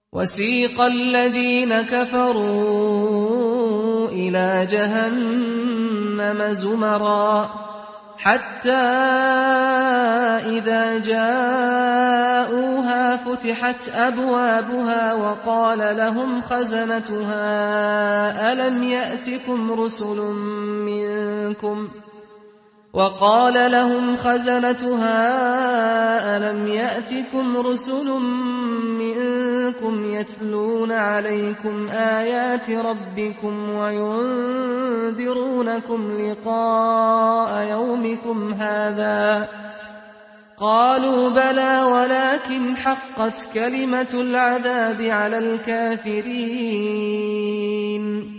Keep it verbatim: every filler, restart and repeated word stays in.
وسيق الذين كفروا إلى جهنم زمرا حتى إذا جاءوها فتحت أبوابها وقال لهم خزنتها ألم يأتكم رسل منكم وقال لهم خزنتها ألم يأتكم رسل منكم يتلون عليكم آيات ربكم وينذرونكم لقاء يومكم هذا قالوا بلى ولكن حقت كلمة العذاب على الكافرين